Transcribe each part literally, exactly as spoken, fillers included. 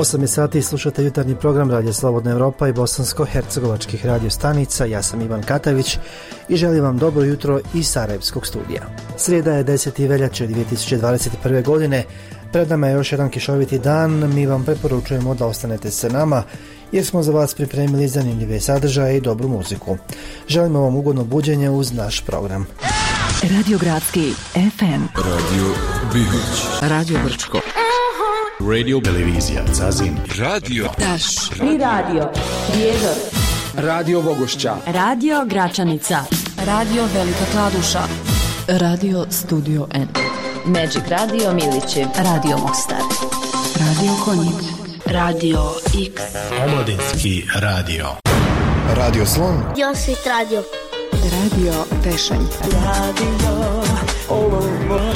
osam je sati, slušate jutarnji program Radio Slobodna Europa i bosansko-hercegovačkih radio stanica. Ja sam Ivan Katavić i želim vam dobro jutro iz Sarajevskog studija. Srijeda je deseti veljače dvije tisuće dvadeset prve. godine. Pred nama je još jedan kišoviti dan. Mi vam preporučujemo da ostanete sa nama jer smo za vas pripremili zanimljive sadržaje i dobru muziku. Želimo vam ugodno buđenje uz naš program. Radio Gradski F M, Radio Bihoć, Radio Brčko, Radio Televizija Zazin, Radio Taš i Radio Prijedor, Radio Vogošća, Radio Gračanica, Radio Velika Kladuša, Radio Studio N, Magic Radio Milići, Radio Mostar, Radio Konjic, Radio X, Omladinski radio, Radio Slon, Josvit Radio, Radio Tešanj, Radio Olovo,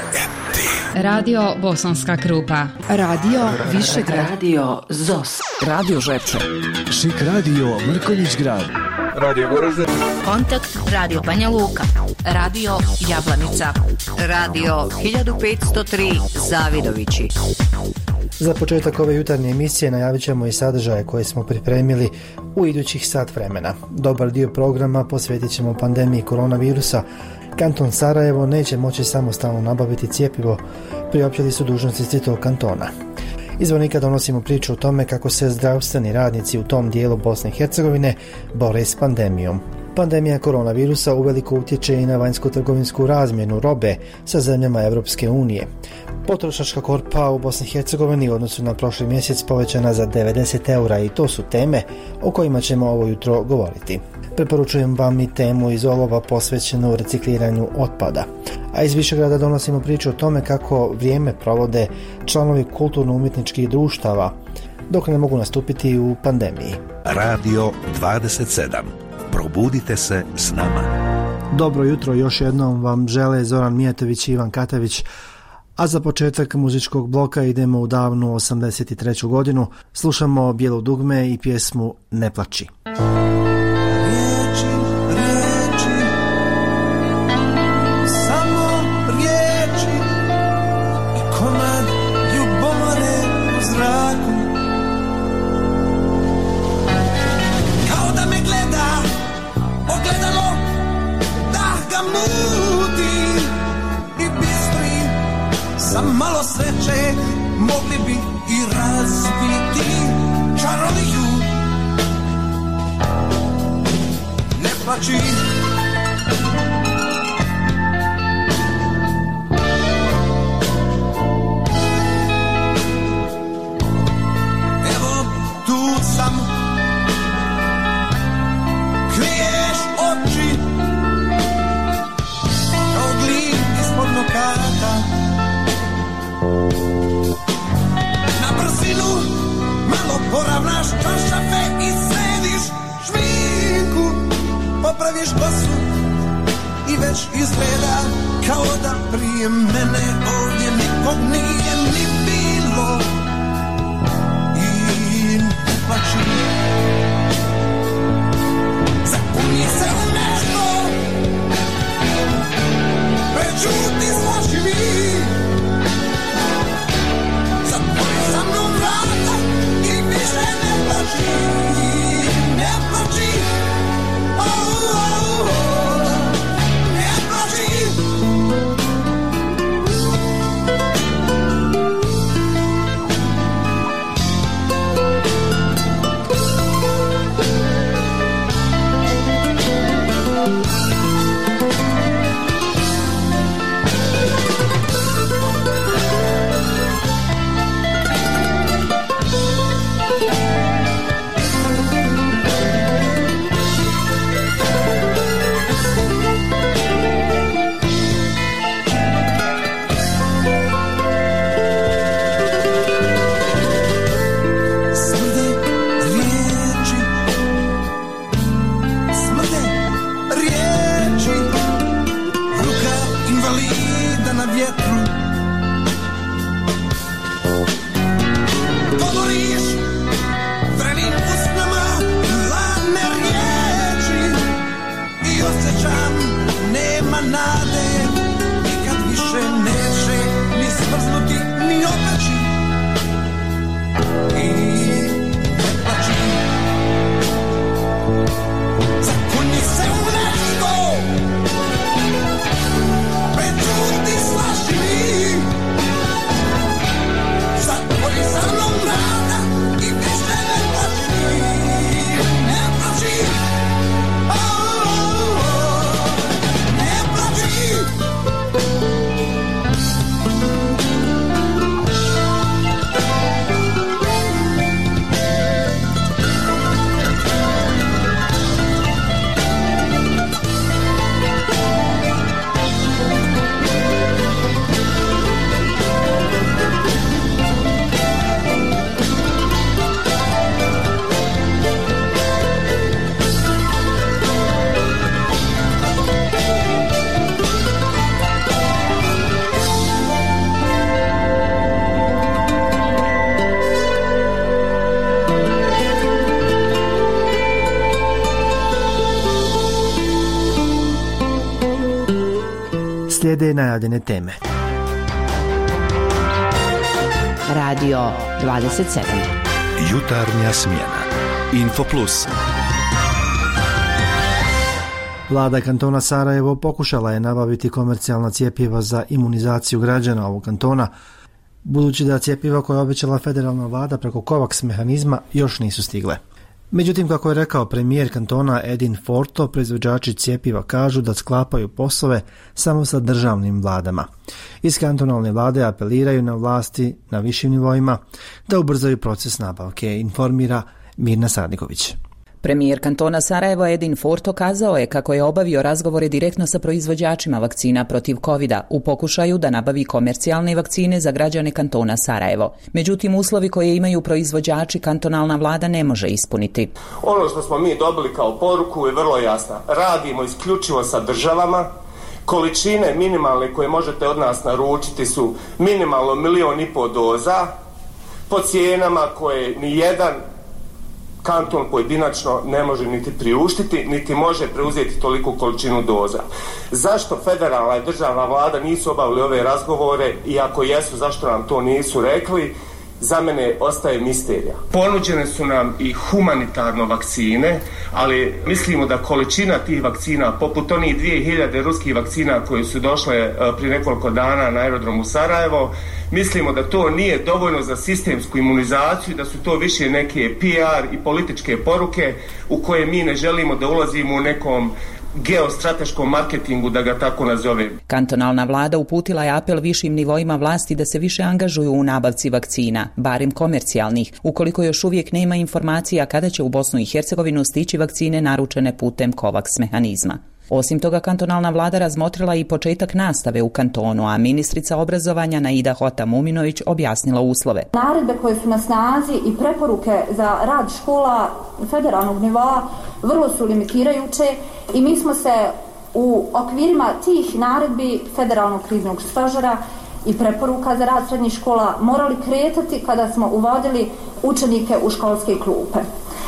Radio Bosanska Krupa, Radio Višegrad, Radio Zos, Radio Žepče, Šik Radio Mrkonjić Grad, Radio Goražde, Kontakt Radio Banja Luka, Radio Jablanica, Radio hiljadu petsto tri Zavidovići. Za početak ove jutarnje emisije najavit ćemo i sadržaje koje smo pripremili u idućih sat vremena. Dobar dio programa posvetit ćemo pandemiji koronavirusa. Kanton Sarajevo neće moći samostalno nabaviti cjepivo, priopćili su dužnosnici tog kantona. Iz Zvornika donosimo priču o tome kako se zdravstveni radnici u tom dijelu Bosne i Hercegovine bore s pandemijom. Pandemija koronavirusa uveliko utječe i na vanjsko-trgovinsku razmjenu robe sa zemljama Europske unije. Potrošačka korpa u Bosni i Hercegovini u odnosu na prošli mjesec povećana za devedeset eura i to su teme o kojima ćemo ovo jutro govoriti. Preporučujem vam i temu iz olova posvećenu recikliranju otpada. A iz Višegrada donosimo priču o tome kako vrijeme provode članovi kulturno-umjetničkih društava dok ne mogu nastupiti u pandemiji. Radio dvadeset sedam. Probudite se s nama. Dobro jutro još jednom vam žele Zoran Mijatović i Ivan Katavić. A za početak muzičkog bloka idemo u davnu osamdeset treću. godinu. Slušamo Bijelo dugme i pjesmu Ne plači. Riječi, riječi, samo riječi i komad ljubomore u zraku. Kao da me gleda ogledalo, da ga mudi i bistri. Sa malo sreće mogli bi i razbiti čaroliju. Ne plači, evo tu sam, kriješ oči kao glin ispod nokata. Na brzinu malo poravnaš čaršafe i središ šminku, popraviš kosu i već izgleda kao da prije mene ovdje nikog nije ni bilo. I ne plači, zapuni se u nešto, prećuti zloživi. Zatvori sa mnom vrata i više ne plači, ne plači, oh, oh, oh, ne plači. Slijede najavljene teme. Radio dvadeset sedam. Jutarnja smjena. Info Plus. Vlada kantona Sarajevo pokušala je nabaviti komercijalna cjepiva za imunizaciju građana ovog kantona, budući da cjepiva koje je obećala federalna vlada preko COVAX mehanizma još nisu stigle. Međutim, kako je rekao premijer kantona Edin Forto, proizvođači cjepiva kažu da sklapaju poslove samo sa državnim vladama. Iz kantonalne vlade apeliraju na vlasti na višim nivoima da ubrzaju proces nabavke, informira Mirna Sadiković. Premijer kantona Sarajevo Edin Forto kazao je kako je obavio razgovore direktno sa proizvođačima vakcina protiv kovida u pokušaju da nabavi komercijalne vakcine za građane kantona Sarajevo. Međutim, uslovi koje imaju proizvođači kantonalna vlada ne može ispuniti. Ono što smo mi dobili kao poruku je vrlo jasna. Radimo isključivo sa državama. Količine minimalne koje možete od nas naručiti su minimalno milion i pol doza po cijenama koje ni jedan kanton pojedinačno ne može niti priuštiti, niti može preuzeti toliku količinu doza. Zašto federalna i državna vlada nisu obavili ove razgovore i ako jesu, zašto nam to nisu rekli? Za mene ostaje misterija. Ponuđene su nam i humanitarno vakcine, ali mislimo da količina tih vakcina, poput onih dvije hiljade ruskih vakcina koje su došle prije nekoliko dana na aerodromu Sarajevo, mislimo da to nije dovoljno za sistemsku imunizaciju, da su to više neke P R i političke poruke u koje mi ne želimo da ulazimo u nekom geostrateškom marketingu, da ga tako nazovem. Kantonalna vlada uputila je apel višim nivoima vlasti da se više angažuju u nabavci vakcina, barem komercijalnih, ukoliko još uvijek nema informacija kada će u Bosnu i Hercegovinu stići vakcine naručene putem COVAX mehanizma. Osim toga, kantonalna vlada razmotrila i početak nastave u kantonu, a ministrica obrazovanja Naida Hota Muminović objasnila uslove. Naredbe koje su na snazi i preporuke za rad škola federalnog nivoa vrlo su limitirajuće i mi smo se u okvirima tih naredbi federalnog kriznog stožera i preporuka za rad srednjih škola morali kretati kada smo uvodili učenike u školske klupe.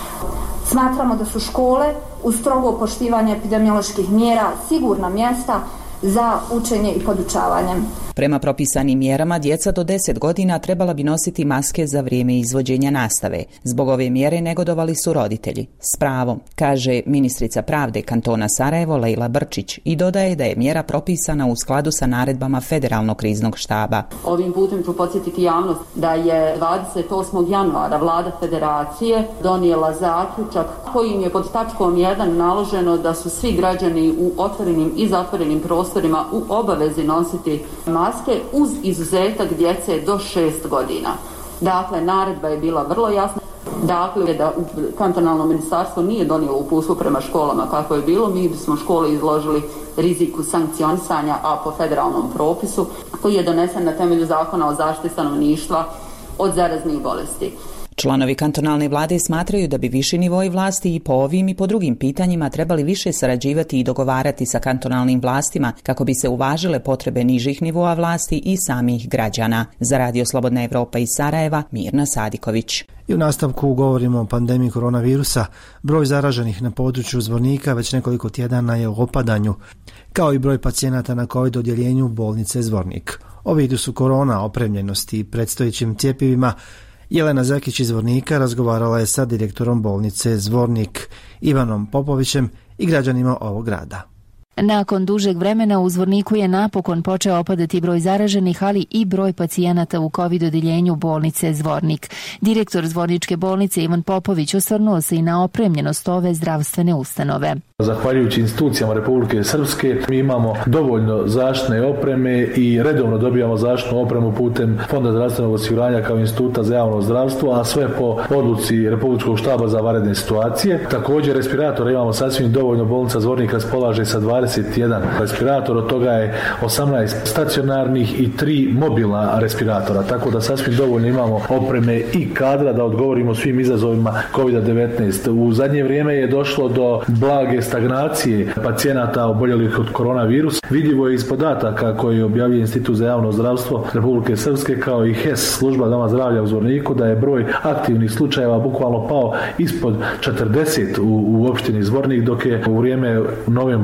Smatramo da su škole uz strogo poštivanje epidemioloških mjera sigurna mjesta za učenje i podučavanje. Prema propisanim mjerama, djeca do deset godina trebala bi nositi maske za vrijeme izvođenja nastave. Zbog ove mjere negodovali su roditelji. S pravom, kaže ministrica pravde kantona Sarajevo Lejla Brčić i dodaje da je mjera propisana u skladu sa naredbama federalnog kriznog štaba. Ovim putem ću podsjetiti javnost da je dvadeset osmog januara vlada federacije donijela zaključak kojim je pod tačkom jedan naloženo da su svi građani u otvorenim i zatvorenim prostorima u obavezi nositi maske uz izuzetak djece do šest godina. Dakle, naredba je bila vrlo jasna. Dakle, da kantonalno ministarstvo nije donijelo uputstvo prema školama kako je bilo, mi bismo škole izložili riziku sankcionisanja, a po federalnom propisu koji je donesen na temelju zakona o zaštiti stanovništva od zaraznih bolesti. Članovi kantonalne vlade smatraju da bi viši nivoi vlasti i po ovim i po drugim pitanjima trebali više sarađivati i dogovarati sa kantonalnim vlastima kako bi se uvažile potrebe nižih nivoa vlasti i samih građana. Za Radio Slobodna Evropa iz Sarajeva, Mirna Sadiković. I u nastavku govorimo o pandemiji koronavirusa. Broj zaraženih na području Zvornika već nekoliko tjedana je u opadanju, kao i broj pacijenata na COVID odjeljenju bolnice Zvornik. O vidu su korona, opremljenosti i predstojećim cjepivima Jelena Zakić iz Zvornika razgovarala je sa direktorom bolnice Zvornik Ivanom Popovićem i građanima ovog grada. Nakon dužeg vremena u Zvorniku je napokon počeo opadati broj zaraženih, ali i broj pacijenata u COVID odjeljenju bolnice Zvornik. Direktor Zvorničke bolnice Ivan Popović osvrnuo se i na opremljenost ove zdravstvene ustanove. Zahvaljujući institucijama Republike Srpske mi imamo dovoljno zaštitne opreme i redovno dobijamo zaštitnu opremu putem Fonda zdravstvenog osiguranja kao Instituta za javno zdravstvo, a sve po odluci Republičkog štaba za vanredne situacije. Također respiratora imamo sasvim dovoljno, bolnica Zvornik raspolaže sa dvadeset jedan respirator, od toga je osamnaest stacionarnih i tri mobilna respiratora, tako da sasvim dovoljno imamo opreme i kadra da odgovorimo svim izazovima kovid devetnaest. U zadnje vrijeme je došlo do blage stagnacije pacijenata oboljelih od koronavirusa. Vidljivo je iz podataka koje objavljuje Institut za javno zdravstvo Republike Srpske kao i H E S, služba doma zdravlja u Zvorniku, da je broj aktivnih slučajeva bukvalno pao ispod četrdeset u, u opštini Zvornik, dok je u vrijeme novembar, novembar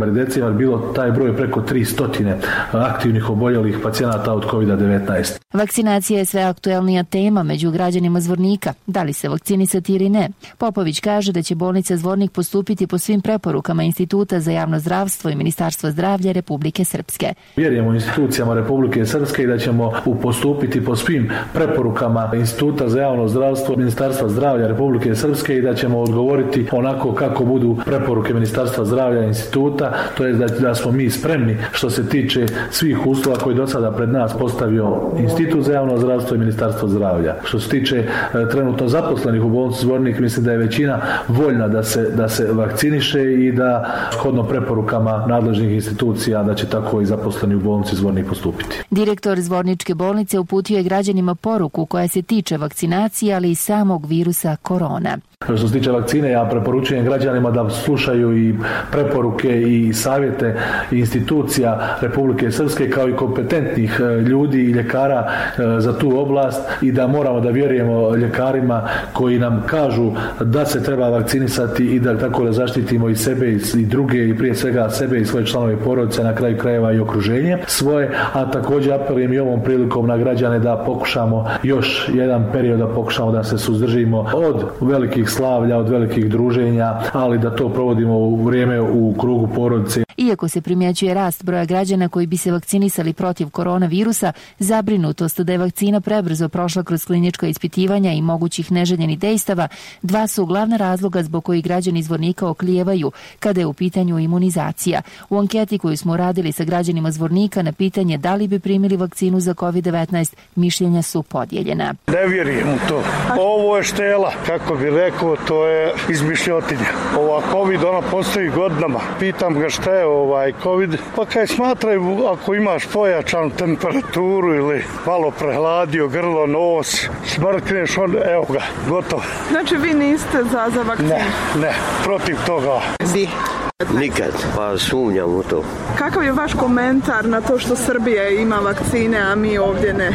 roditeljima i djecima bilo taj broj preko tristo aktivnih oboljelih pacijenata od kovid devetnaest. Vakcinacija je sve aktuelnija tema među građanima Zvornika. Da li se vakcinisati ili ne? Popović kaže da će bolnica Zvornik postupiti po svim preporukama Instituta za javno zdravstvo i Ministarstva zdravlja Republike Srpske. Vjerujemo institucijama Republike Srpske i da ćemo postupiti po svim preporukama Instituta za javno zdravstvo i Ministarstva zdravlja Republike Srpske i da ćemo odgovoriti onako kako budu preporuke Ministarstva zdravlja i instituta, to je da, da smo mi spremni što se tiče svih uslova koji do sada pred nas postavio Institut za javno zdravstvo i Ministarstvo zdravlja. Što se tiče e, trenutno zaposlenih u bolnici Zvornik, mislim da je većina voljna da se, da se vakciniše i da shodno preporukama nadležnih institucija da će tako i zaposleni u bolnici Zvornik postupiti. Direktor Zvorničke bolnice uputio je građanima poruku koja se tiče vakcinacije, ali i samog virusa korona. Što se tiče vakcine, ja preporučujem građanima da slušaju i preporuke i savjete institucija Republike Srpske kao i kompetentnih ljudi i ljekara za tu oblast i da moramo da vjerujemo ljekarima koji nam kažu da se treba vakcinisati i da tako da zaštitimo i sebe i druge i prije svega sebe i svoje članove porodice, na kraju krajeva i okruženje svoje, a također apelujem i ovom prilikom na građane da pokušamo još jedan period da pokušamo da se suzdržimo od velikih slavlja, od velikih druženja, ali da to provodimo u vrijeme u krugu porodice. Iako se primjećuje rast broja građana koji bi se vakcinisali protiv koronavirusa, zabrinutost da je vakcina prebrzo prošla kroz klinička ispitivanja i mogućih neželjenih dejstava, dva su glavna razloga zbog kojih građani Zvornika oklijevaju kada je u pitanju imunizacija. U anketi koju smo radili sa građanima Zvornika na pitanje da li bi primili vakcinu za kovid devetnaest, mišljenja su podijeljena. Ne vjerujem u to. Ovo je štela, kako bi rekao, to je izmišljotinja. Ova COVID, ona postoji godinama. Pitam ga šta je ovaj COVID, pa kaj smatraju ako imaš pojačanu temperaturu ili malo prehladio grlo, nos, smrkneš, on, evo ga, gotovo. Znači vi niste za, za vakcinu? Ne, ne, protiv toga. Di? Nikad, pa sumnjam u to. Kakav je vaš komentar na to što Srbija ima vakcine, a mi ovdje ne?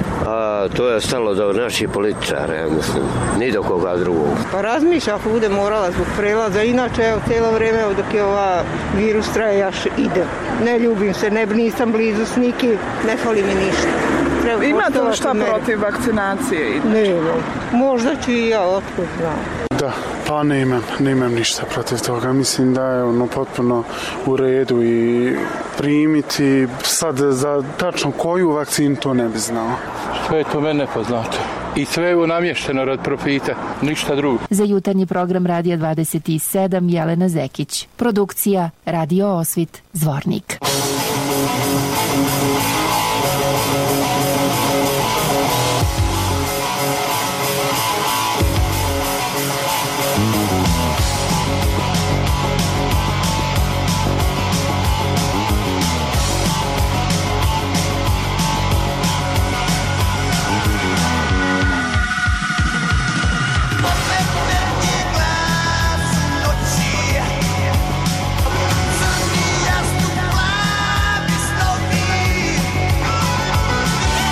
A, to je stalo do naših političara, ja mislim, ni do koga drugog. Pa razmišljam ako bude morala zbog prelaza, inače evo cijelo vrijeme dok je ova virus traje, ja ide. Ne ljubim se, ne, nisam blizu s nikim, ne fali mi ništa. Treba imate li šta protiv vakcinacije? Ne, ne, možda ću i ja, otkud znam. Da, pa ne imam, ne imam ništa protiv toga. Mislim da je ono potpuno u redu i primiti sad za tačno koju vakcinu to ne bi znao. Sve je to mene poznato. I sve je namješteno rad profita, ništa drugo. Za jutarnji program Radija dvadeset sedam Jelena Zekić. Produkcija Radio Osvit, Zvornik. Sunny as to fly, be slowly.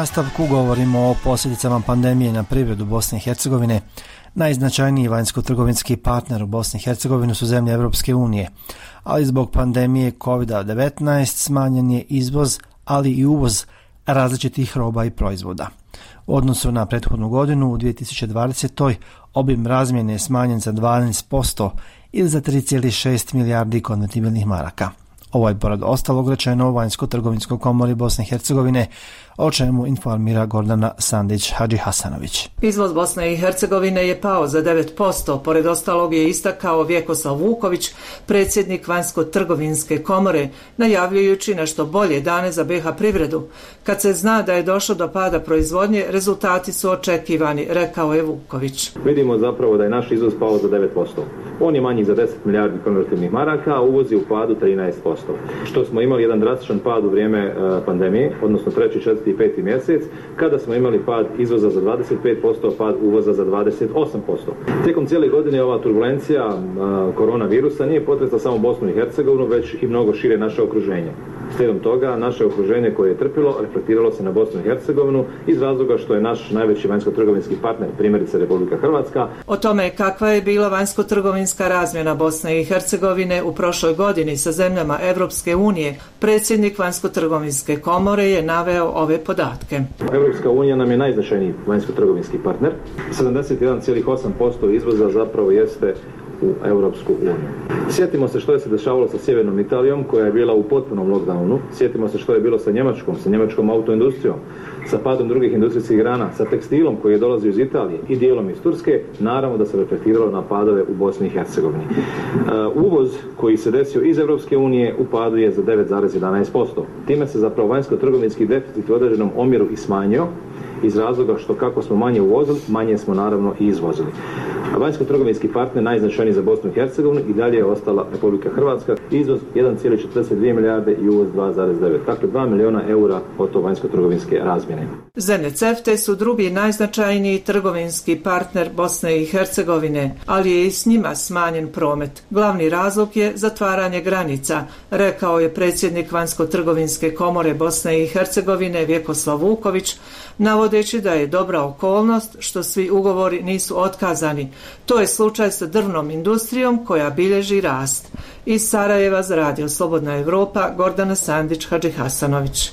nastavku govorimo o posljedicama pandemije na privredu Bosne i Hercegovine. Najznačajniji vanjsko-trgovinski partner u Bosni i Hercegovini su zemlje Europske unije, ali zbog pandemije kovid devetnaest smanjen je izvoz, ali i uvoz različitih roba i proizvoda. U odnosu na prethodnu godinu u dvije tisuće dvadesetoj obim razmjene je smanjen za dvanaest posto ili za tri zarez šest milijardi konvertibilnih maraka. Ovo je pored ostalog rečeno u Vanjsko-trgovinskoj komori Bosne i Hercegovine, o čemu informira Gordana Sandić-Hadžihasanović. Izvoz Bosne i Hercegovine je pao za devet posto, pored ostalog je istakao Vjekoslav Vuković, predsjednik Vanjsko-trgovinske komore, najavljujući nešto bolje dane za B iH privredu. Kad se zna da je došlo do pada proizvodnje, rezultati su očekivani, rekao je Vuković. Vidimo zapravo da je naš izvoz pao za devet posto. On je manji za deset milijardi konvertibilnih maraka, a uvoz je u padu trinaest posto. Što smo imali jedan drastičan pad u vrijeme uh, pandemije, odnosno treći, četvrti i peti mjesec, kada smo imali pad izvoza za dvadeset pet posto, pad uvoza za dvadeset osam posto. Tijekom cijele godine ova turbulencija uh, koronavirusa nije potresla samo Bosnu i Hercegovinu, već i mnogo šire naše okruženje. Slijedom toga, naše okruženje koje je trpilo, reflektiralo se na Bosnu i Hercegovinu iz razloga što je naš najveći vanjsko-trgovinski partner, primjerice Republika Hrvatska. O tome kakva je bila vanjsko-trgovinska razmjena Bosne i Hercegovine u prošloj godini sa zemljama Europske unije, predsjednik Vanjsko-trgovinske komore je naveo ove podatke. Europska unija nam je najznačajniji vanjsko-trgovinski partner. sedamdeset jedan zarez osam posto izvoza zapravo jeste u Europsku uniju. Sjetimo se što je se dešavalo sa sjevernom Italijom, koja je bila u potpunom lockdownu. Sjetimo se što je bilo sa Njemačkom, sa njemačkom autoindustrijom, sa padom drugih industrijskih grana, sa tekstilom koji je dolazio iz Italije i dijelom iz Turske, naravno da se reflektiralo na padove u Bosni i Hercegovini. Uh, uvoz koji se desio iz Europske unije u padu je za devet zarez jedanaest posto. Time se zapravo vanjsko-trgovinski deficit u određenom omjeru i smanjio, iz razloga što kako smo manje uvozili, manje smo naravno i izvozili. Vanjsko-trgovinski partner najznačajniji za Bosnu i Hercegovinu i dalje je ostala Republika Hrvatska, izvoz jedan zarez četrdeset dvije milijarde i uvoz dva zarez devet, dakle dva miliona eura od to vanjsko-trgovinske razmjene. Zemlje CEFTA su drugi najznačajniji trgovinski partner Bosne i Hercegovine, ali je i s njima smanjen promet. Glavni razlog je zatvaranje granica, rekao je predsjednik Vanjsko-trgovinske komore Bosne i Hercegovine Vjekoslav Vuković, navodeći da je dobra okolnost što svi ugovori nisu otkazani. To je slučaj sa drvnom industrijom koja bilježi rast. Iz Sarajeva za Radio Slobodna Evropa, Gordana Sandić-Hadžihasanović.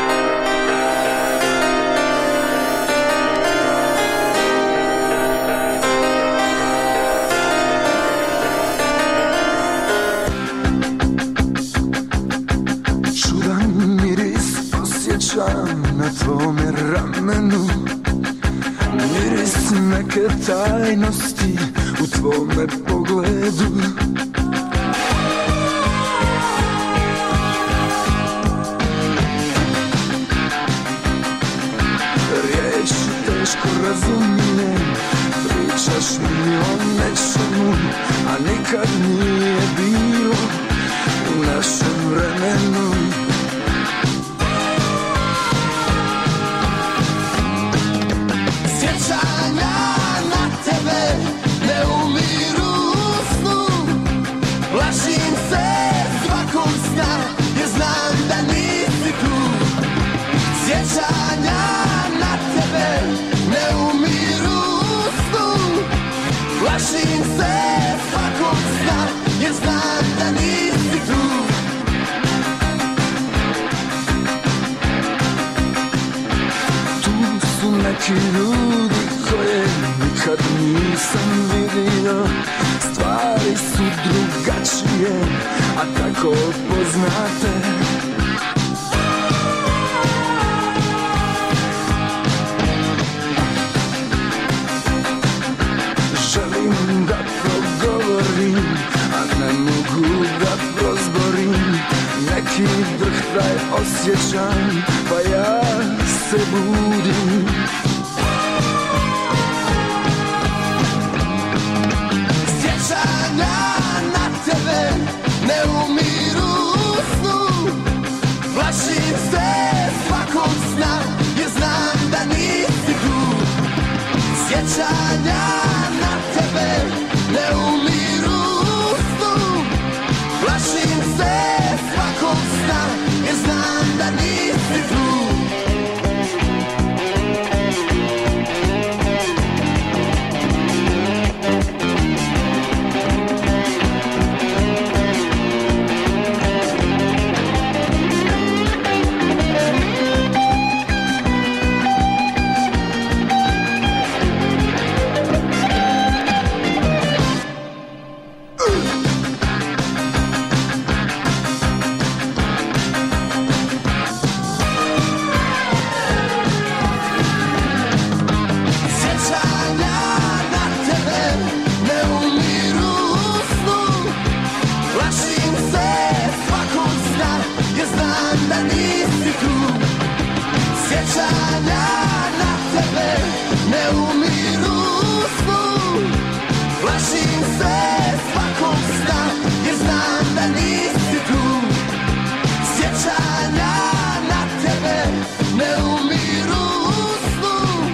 Čudan miris osjećam na tvome ramenu, miris neke tajnosti u tvome pogledu. Riječi teško razumijem, pričaš mi o nečemu, a nikad nije bilo u našem vremenu. Sjećanja na tebe ne umiru u snu, plašim se svakog sna jer znam da nisi tu. Sjećanja na tebe ne umiru u snu, plašim se svakog sna jer znam da nisi tu. Tu su neki ljudi koje nikad nisam vidio, stvari su drugačije, a tako poznate. Želim da progovorim, a ne mogu da prozborim. Neki drhtaj osjećam, pa ja se budim. Sjećanja na tebe ne umiru u snu, plašim se svakog sna jer znam da nisi tu. Sjećanja na tebe ne umiru u snu, plašim se svakog sna jer znam da nisi tu. sjećanja na tebe ne umiru u snu. Plašim se svakog sna jer znam da nisi tu. Sjećanja na tebe ne umiru u snu.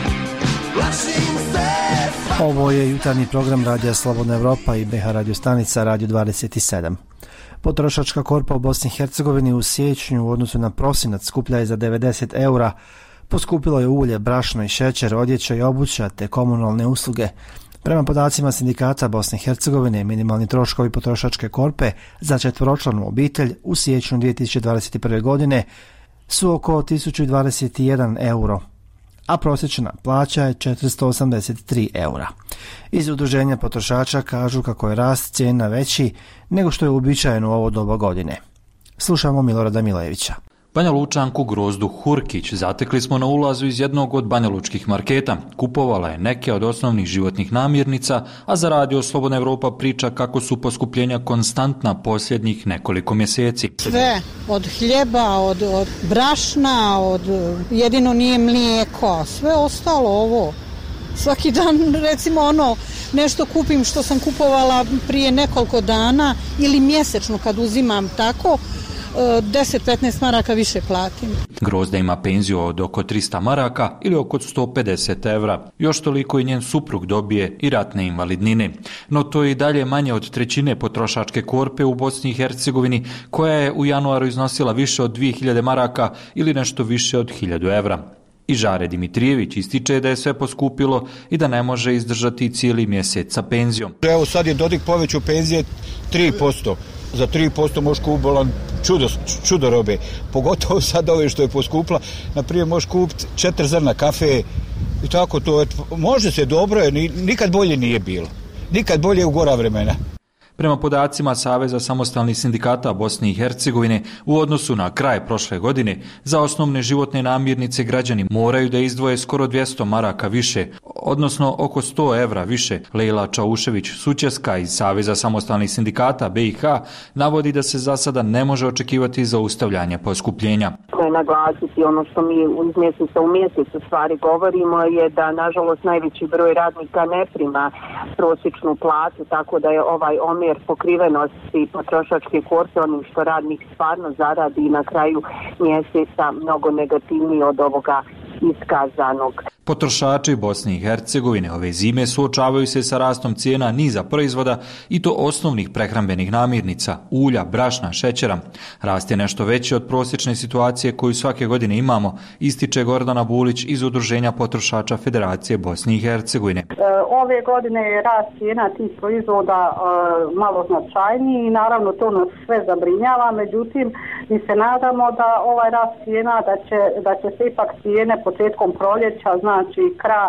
Plašim se svakog... Ovo je jutarnji program Radija Slobodna Evropa i B H radio stanica Radio dvadeset sedam. Potrošačka korpa u Bosni i Hercegovini u siječnju u odnosu na prosinac skuplja je za devedeset eura. Poskupilo je ulje, brašno i šećer, odjeća i obuća te komunalne usluge. Prema podacima sindikata Bosne i Hercegovine, minimalni troškovi potrošačke korpe za četvoročlanu obitelj u siječnju dvije tisuće dvadeset prve. godine su oko tisuću dvadeset jedan euro, a prosječna plaća je četiristo osamdeset tri eura. Iz udruženja potrošača kažu kako je rast cijena veći nego što je uobičajeno u ovo doba godine. Slušamo Milorada Milevića. Banja Lučanku Grozdu Hurkić zatekli smo na ulazu iz jednog od banjalučkih marketa. Kupovala je neke od osnovnih životnih namirnica, a za Radio Slobodna Evropa priča kako su poskupljenja konstantna posljednjih nekoliko mjeseci. Sve, od hljeba, od, od brašna, od jedino nije mlijeko, sve ostalo ovo. Svaki dan recimo ono nešto kupim što sam kupovala prije nekoliko dana ili mjesečno kad uzimam tako, deset do petnaest maraka više platim. Grozda ima penziju od oko trista maraka ili oko sto pedeset evra. Još toliko i njen suprug dobije i ratne invalidnine. No to je i dalje manje od trećine potrošačke korpe u Bosni i Hercegovini, koja je u januaru iznosila više od dvije hiljade maraka ili nešto više od hiljadu evra. I Žare Dimitrijević ističe da je sve poskupilo i da ne može izdržati cijeli mjesec sa penzijom. Evo sad je Dodik povećao penzije tri posto. Za tri posto možeš kupiti čudo, čudo robe. Pogotovo sad ove što je poskupla. Naprimjer možeš kupiti četiri zrna kafe i tako to. Može se, dobro je, nikad bolje nije bilo. Nikad bolje u gora vremena. Prema podacima Saveza samostalnih sindikata Bosne i Hercegovine, u odnosu na kraj prošle godine, za osnovne životne namirnice građani moraju da izdvoje skoro dvjesto maraka više, odnosno oko sto evra više. Lejla Čaušević-Sučeska iz Saveza samostalnih sindikata B i H navodi da se za sada ne može očekivati zaustavljanje poskupljenja. Naglasiti ono što mi iz mjeseca u mjesec u stvari govorimo je da nažalost najveći broj radnika ne prima prosječnu platu, tako da je ovaj omjer pokrivenosti potrošačke korpe onim što radnik stvarno zaradi i na kraju mjeseca mnogo negativniji od ovoga iskazanog. Potrošači Bosne i Hercegovine ove zime suočavaju se sa rastom cijena niza proizvoda i to osnovnih prehrambenih namirnica, ulja, brašna, šećera. Rast je nešto veći od prosječne situacije koju svake godine imamo, ističe Gordana Bulić iz Udruženja potrošača Federacije Bosne i Hercegovine. Ove godine je rast cijena tih proizvoda malo značajniji i naravno to nas sve zabrinjava, međutim mi se nadamo da ovaj rast cijena da će, da će se ipak cijene početkom proljeća, znači kraj,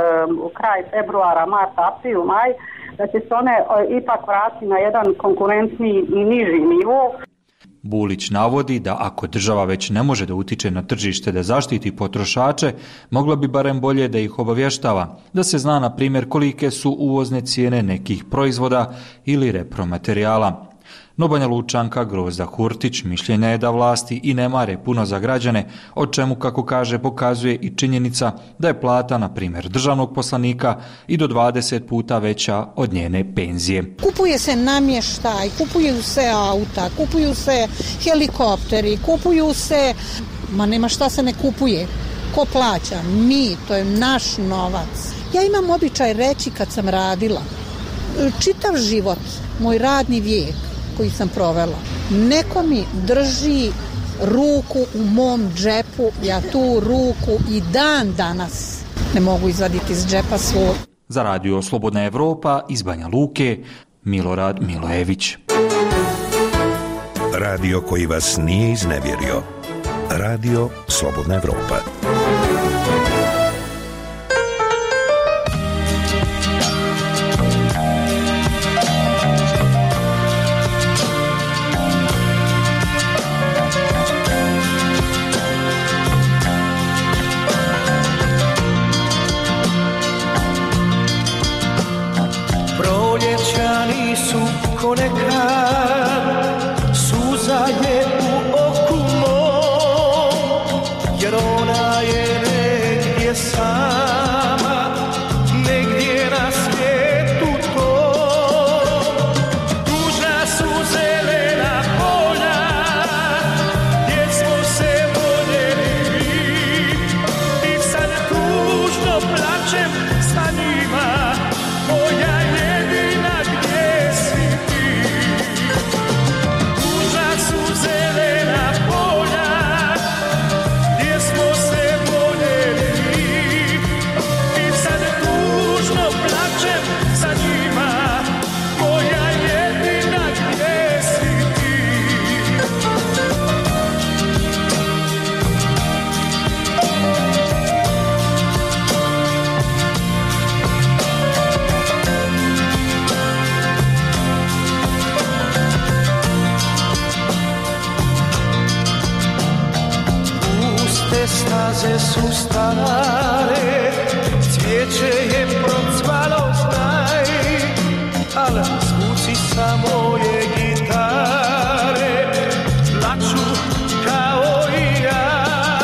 kraj februara, marta, april, maj, da će se one ipak vratiti na jedan konkurentniji i niži nivo. Bulić navodi da ako država već ne može da utiče na tržište da zaštiti potrošače, mogla bi barem bolje da ih obavještava, da se zna na primjer kolike su uvozne cijene nekih proizvoda ili repromaterijala. No Banja Lučanka Grozda Hurtić mišljenja je da vlasti i ne mare puno za građane, o čemu, kako kaže, pokazuje i činjenica da je plata, na primjer, državnog poslanika i do dvadeset puta veća od njene penzije. Kupuje se namještaj, kupuju se auta, kupuju se helikopteri, kupuju se... Ma nema šta se ne kupuje. Ko plaća? Mi, to je naš novac. Ja imam običaj reći kad sam radila, čitav život, moj radni vijek, koji sam provela. Neko mi drži ruku u mom džepu, ja tu ruku i dan danas ne mogu izvaditi iz džepa svoj. Za Radio Slobodna Evropa iz Banja Luke, Milorad Milojević. Radio koji vas nije iznevjerio. Radio Slobodna Evropa. Ko nekad suza je u oku mom, jer ona je staze su stare, cvijeće je procvalo znaj, al zvuci sa moje gitare plaču kao i ja.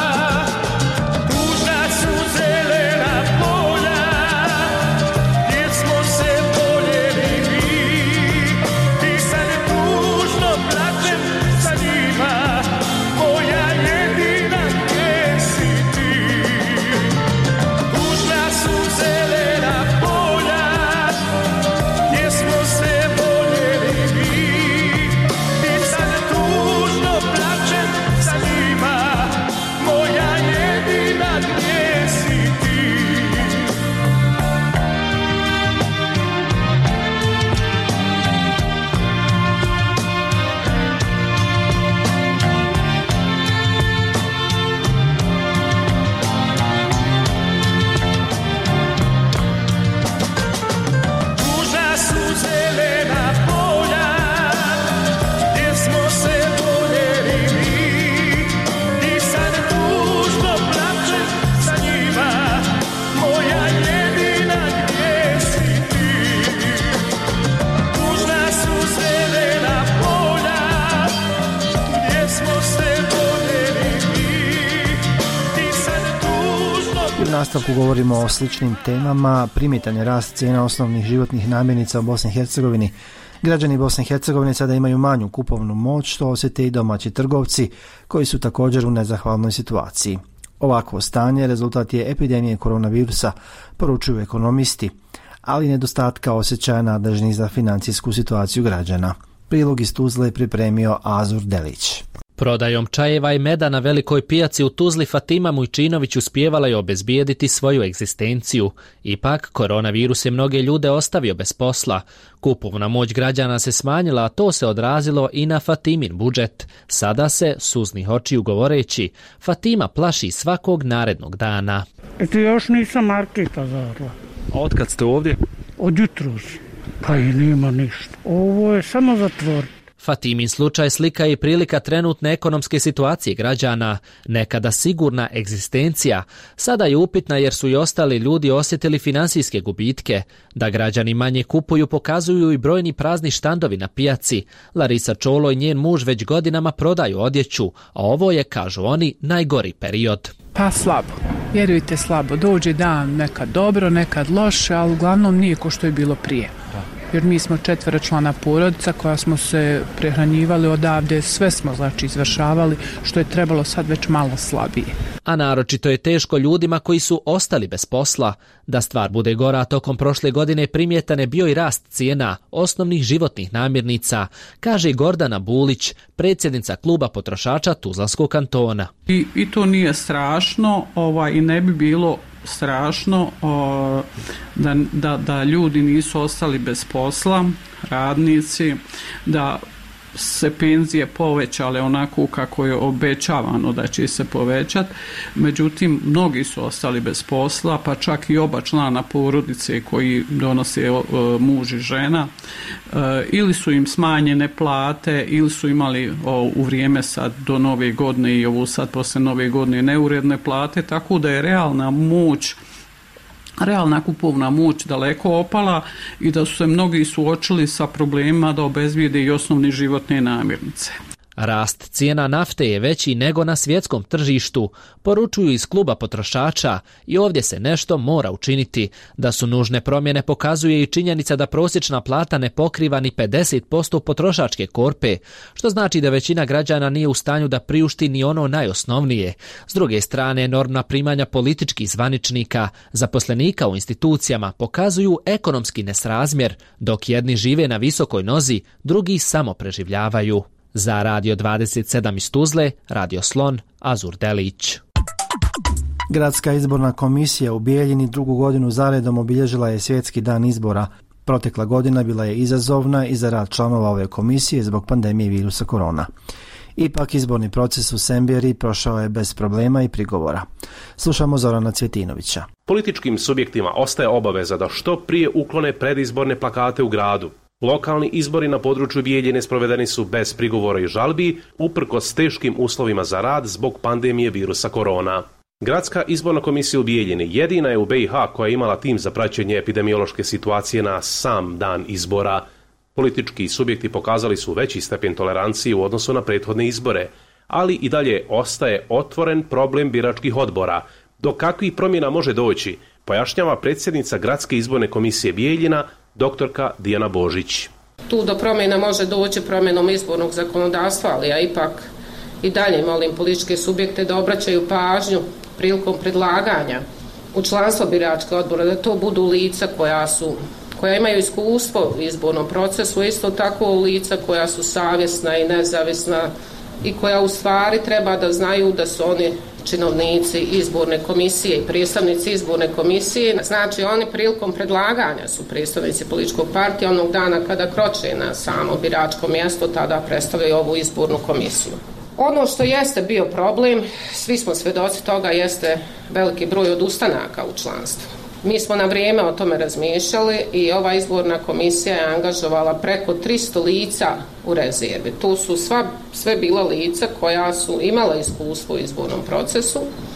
Tužna su zelena polja, gdje smo se voljeli mi, ti sad tužno plačem sa njima, moja jedina gdje si ti. Tužna su zelena polja, gdje smo se voljeli mi, ti sad tužno plačem sa njima, moja jedina gdje si ti. Tužna su zelena polja, gdje smo se voljeli mi, ti sad tužno plačem sa njima, moja jedina gdje si ti. Tužna su zelena polja, gdje smo se voljeli mi, ti sad tužno. U nastavku govorimo o sličnim temama. Primjetan je rast cijena osnovnih životnih namirnica u Bosni i Hercegovini. Građani Bosne i Hercegovine sada imaju manju kupovnu moć, što osjete i domaći trgovci koji su također u nezahvalnoj situaciji. Ovakvo stanje rezultat je epidemije koronavirusa, poručuju ekonomisti, ali nedostatka osjećaja nadležnih za financijsku situaciju građana. Prilog iz Tuzle je pripremio Azur Delić. Prodajom čajeva i meda na velikoj pijaci u Tuzli Fatima Mujčinović uspijevala je obezbijediti svoju egzistenciju. Ipak, koronavirus je mnoge ljude ostavio bez posla. Kupovna moć građana se smanjila, a to se odrazilo i na Fatimin budžet. Sada se, suznih očiju govoreći, Fatima plaši svakog narednog dana. Eto, još nisam marketa zadla. A otkad ste ovdje? Od jutros. Pa i nima ništa. Ovo je samo zatvor. Fatimin slučaj slika i prilika trenutne ekonomske situacije građana. Nekada sigurna egzistencija, sada je upitna jer su i ostali ljudi osjetili financijske gubitke. Da građani manje kupuju pokazuju i brojni prazni štandovi na pijaci. Larisa Čolo i njen muž već godinama prodaju odjeću, a ovo je, kažu oni, najgori period. Pa slabo, vjerujte slabo. Dođe dan nekad dobro, nekad loše, ali uglavnom nije ko što je bilo prije. Jer mi smo četveročlana porodica koja smo se prehranjivali odavde, sve smo znači izvršavali, što je trebalo sad već malo slabije. A naročito je teško ljudima koji su ostali bez posla. Da stvar bude gora, tokom prošle godine primjetan je bio i rast cijena osnovnih životnih namirnica, kaže Gordana Bulić, predsjednica kluba potrošača Tuzlanskog kantona. I, i to nije strašno, ovaj, i ne bi bilo strašno o, da, da, da ljudi nisu ostali bez posla, radnici, da se penzije povećale onako kako je obećavano da će se povećati. Međutim, mnogi su ostali bez posla, pa čak i oba člana porodice koji donose o, muž i žena, e, ili su im smanjene plate, ili su imali o, u vrijeme sad do nove godine i ovu sad posle nove godine neuredne plate, tako da je realna moć realna kupovna moć daleko opala i da su se mnogi suočili sa problemima da obezbijede i osnovne životne namirnice. Rast cijena nafte je veći nego na svjetskom tržištu, poručuju iz kluba potrošača, i ovdje se nešto mora učiniti. Da su nužne promjene pokazuje i činjenica da prosječna plata ne pokriva ni pedeset posto potrošačke korpe, što znači da većina građana nije u stanju da priušti ni ono najosnovnije. S druge strane, enormna primanja političkih zvaničnika, zaposlenika u institucijama pokazuju ekonomski nesrazmjer, dok jedni žive na visokoj nozi, drugi samo preživljavaju. Za Radio dvadeset sedam iz Tuzle, Radio Slon, Azur Delić. Gradska izborna komisija u Bijeljini drugu godinu zaredom obilježila je svjetski dan izbora. Protekla godina bila je izazovna i za rad članova ove komisije zbog pandemije virusa korona. Ipak izborni proces u Semberi prošao je bez problema i prigovora. Slušamo Zorana Cvjetinovića. Političkim subjektima ostaje obaveza da što prije uklone predizborne plakate u gradu. Lokalni izbori na području Bijeljine sprovedeni su bez prigovora i žalbi, uprkos teškim uslovima za rad zbog pandemije virusa korona. Gradska izborna komisija u Bijeljini jedina je u B i H koja je imala tim za praćenje epidemiološke situacije na sam dan izbora. Politički subjekti pokazali su veći stepen tolerancije u odnosu na prethodne izbore, ali i dalje ostaje otvoren problem biračkih odbora. Do kakvih promjena može doći, pojašnjava predsjednica Gradske izborne komisije Bijeljina, doktorka Dijana Božić. Tu do promjena može doći promjenom izbornog zakonodavstva, ali ja ipak i dalje molim političke subjekte da obraćaju pažnju prilikom predlaganja u članstvo biračkog odbora, da to budu lica koja su koja imaju iskustvo u izbornom procesu, isto tako lica koja su savjesna i nezavisna i koja u stvari treba da znaju da su oni činovnici izborne komisije i predstavnici izborne komisije. Znači oni prilikom predlaganja su predstavnici političkog partija, onog dana kada kroče na samo biračko mjesto, tada predstavljaju ovu izbornu komisiju. Ono što jeste bio problem, svi smo svjedoci toga, jeste veliki broj odustanaka u članstvu. Mi smo na vrijeme o tome razmišljali i ova izborna komisija je angažovala preko tristo lica u rezervi. Tu su sva, sve bila lica koja su imala iskustvo u izbornom procesu,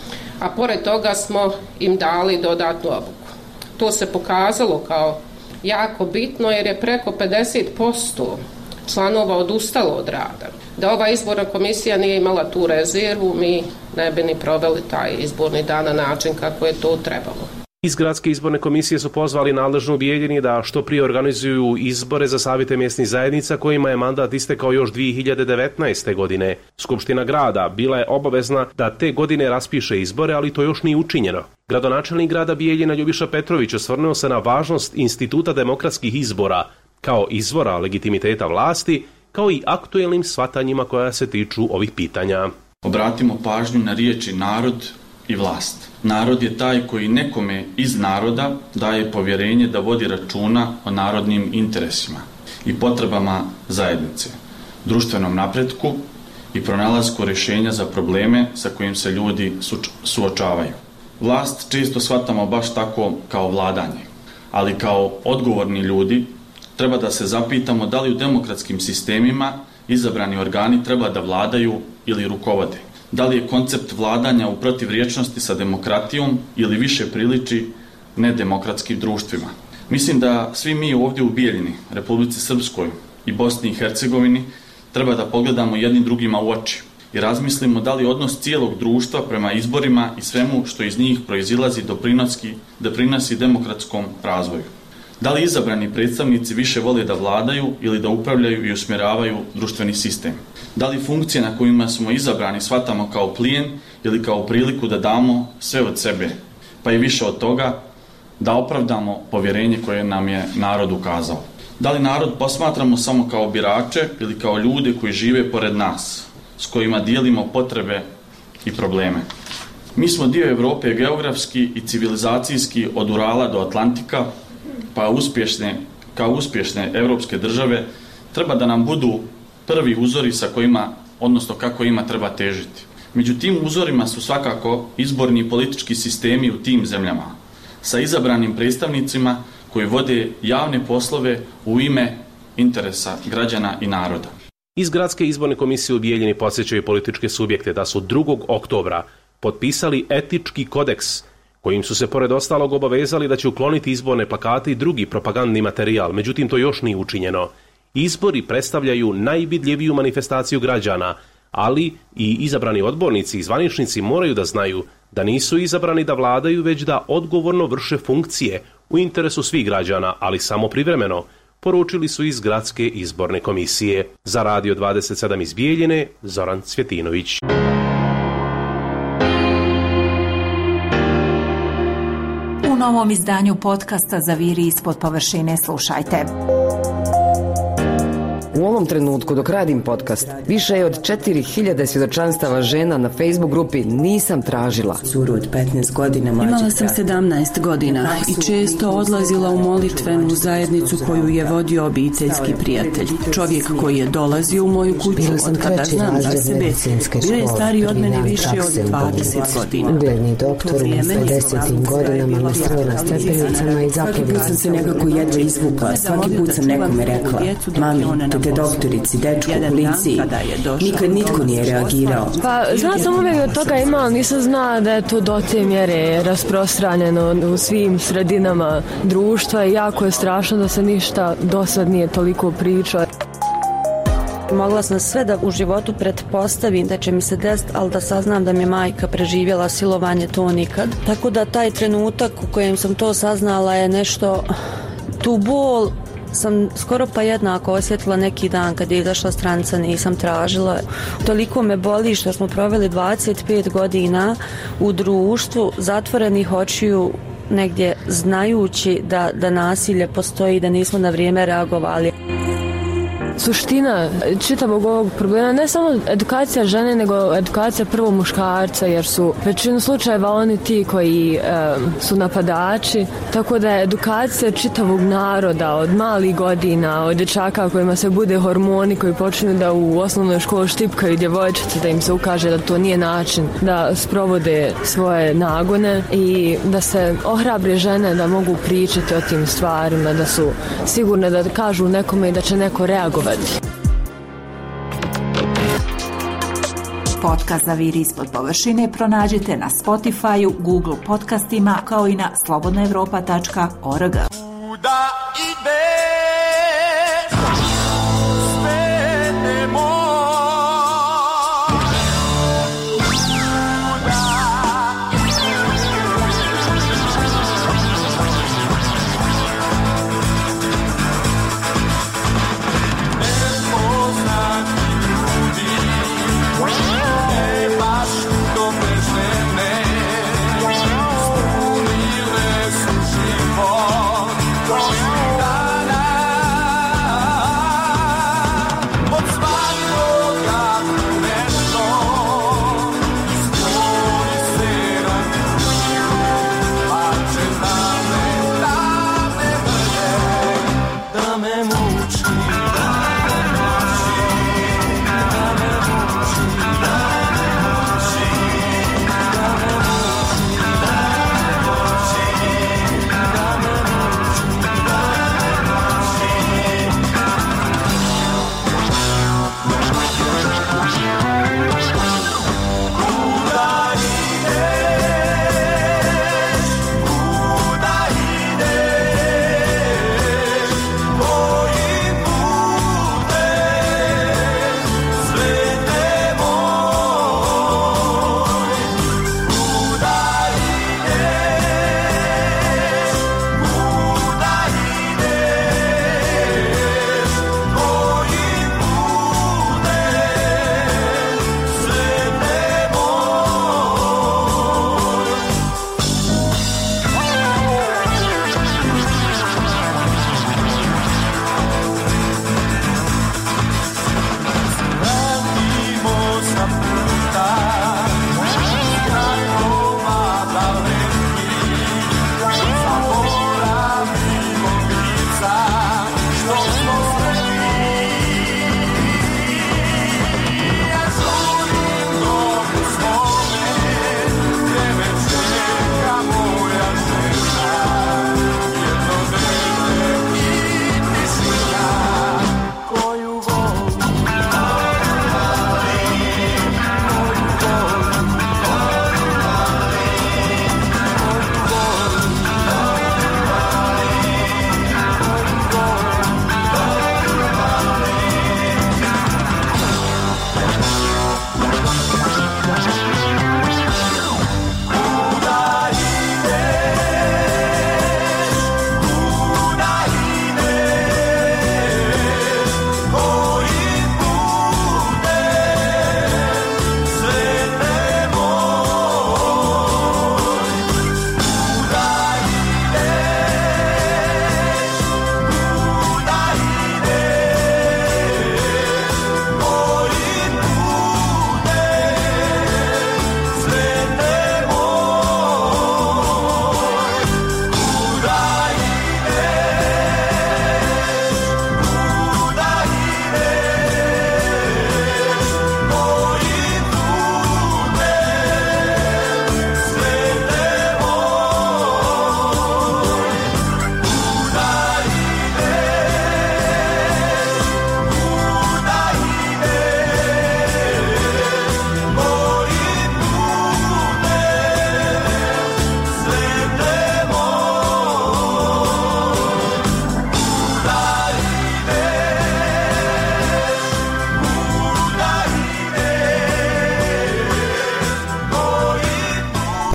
a pored toga smo im dali dodatnu obuku. To se pokazalo kao jako bitno jer je preko pedeset posto članova odustalo od rada. Da ova izborna komisija nije imala tu rezervu, mi ne bi ni proveli taj izborni dan na način kako je to trebalo. Iz Gradske izborne komisije su pozvali nadležno u Bijeljini da što prije organizuju izbore za savjete mjesnih zajednica kojima je mandat istekao još dvije hiljade devetnaeste. godine. Skupština grada bila je obavezna da te godine raspiše izbore, ali to još nije učinjeno. Gradonačelnik grada Bijeljina Ljubiša Petrović osvrnuo se na važnost instituta demokratskih izbora kao izvora legitimiteta vlasti, kao i aktuelnim shvatanjima koja se tiču ovih pitanja. Obratimo pažnju na riječi narod i vlast. Narod je taj koji nekome iz naroda daje povjerenje da vodi računa o narodnim interesima i potrebama zajednice, društvenom napretku i pronalasku rješenja za probleme sa kojim se ljudi suočavaju. Vlast često shvatamo baš tako kao vladanje, ali kao odgovorni ljudi treba da se zapitamo da li u demokratskim sistemima izabrani organi treba da vladaju ili rukovode. Da li je koncept vladanja u protivrječnosti sa demokratijom ili više priliči nedemokratskim društvima. Mislim da svi mi ovdje u Bijeljini, Republici Srpskoj i Bosni i Hercegovini treba da pogledamo jednim drugima u oči i razmislimo da li odnos cijelog društva prema izborima i svemu što iz njih proizilazi doprinosi, doprinosi demokratskom razvoju. Da li izabrani predstavnici više vole da vladaju ili da upravljaju i usmjeravaju društveni sistem? Da li funkcije na kojima smo izabrani shvatamo kao plijen ili kao priliku da damo sve od sebe, pa i više od toga, da opravdamo povjerenje koje nam je narod ukazao? Da li narod posmatramo samo kao birače ili kao ljude koji žive pored nas, s kojima dijelimo potrebe i probleme? Mi smo dio Europe geografski i civilizacijski od Urala do Atlantika, pa uspješne, kao uspješne europske države treba da nam budu prvi uzori sa kojima, odnosno kako ima treba težiti. Među tim uzorima su svakako izborni i politički sistemi u tim zemljama, sa izabranim predstavnicima koji vode javne poslove u ime interesa građana i naroda. Iz Gradske izborne komisije u Bijeljini podsjećaju političke subjekte da su drugog oktobra potpisali etički kodeks kojim su se pored ostalog obavezali da će ukloniti izborne plakate i drugi propagandni materijal, međutim to još nije učinjeno. Izbori predstavljaju najvidljiviju manifestaciju građana, ali i izabrani odbornici i zvaničnici moraju da znaju da nisu izabrani da vladaju, već da odgovorno vrše funkcije u interesu svih građana, ali samo privremeno, poručili su iz Gradske izborne komisije. Za Radio dvadeset sedam iz Bijeljine, Zoran Cvjetinović. U novom izdanju podcasta Zaviri ispod površine slušajte. U ovom trenutku dok radim podcast, više je od četiri hiljade svjedočanstava žena na Facebook grupi Nisam tražila. Surod petnaest godina mlađe. Imala sam sedamnaest godina i često odlazila u molitvenu zajednicu koju je vodio obiteljski prijatelj. Čovjek koji je dolazio u moju kuću od kada znam za sebe, bio je stariji od mene više od dvadeset godina. Ugledni doktor u pedesetim godinama me stao na stepenicama i zapravo. Svaki put sam se nekako jedva izvukla, svaki put sam nekome rekla, mami, to te doktorici, dečku, policiji. Nikad nitko nije reagirao. Pa, znao sam uvijek od toga ima, ali nisam znala da je to do te mjere rasprostranjeno u svim sredinama društva i jako je strašno da se ništa do sad nije toliko pričao. Mogla sam sve da u životu pretpostavim da će mi se desiti, ali da saznam da mi je majka preživjela silovanje, to nikad. Tako da taj trenutak u kojem sam to saznala je nešto, tu bol sam skoro pa jednako osjetila neki dan kad je izašla stranca, nisam tražila. Toliko me boli što smo proveli dvadeset pet godina u društvu zatvorenih očiju, negdje znajući da, da nasilje postoji, da nismo na vrijeme reagovali. Suština čitavog ovog problema ne samo edukacija žene, nego edukacija prvo muškarca, jer su većinu slučajeva oni ti koji e, su napadači, tako da je edukacija čitavog naroda od malih godina, od dječaka kojima se bude hormoni, koji počinju da u osnovnoj školi štipkaju djevojčice, da im se ukaže da to nije način da sprovode svoje nagone i da se ohrabre žene da mogu pričati o tim stvarima, da su sigurne da kažu nekome i da će neko reagovati. Podcast Zaviri ispod površine pronađite na Spotify-u, Google podcastima kao i na slobodna evropa tačka org. Spunile su život, koji dana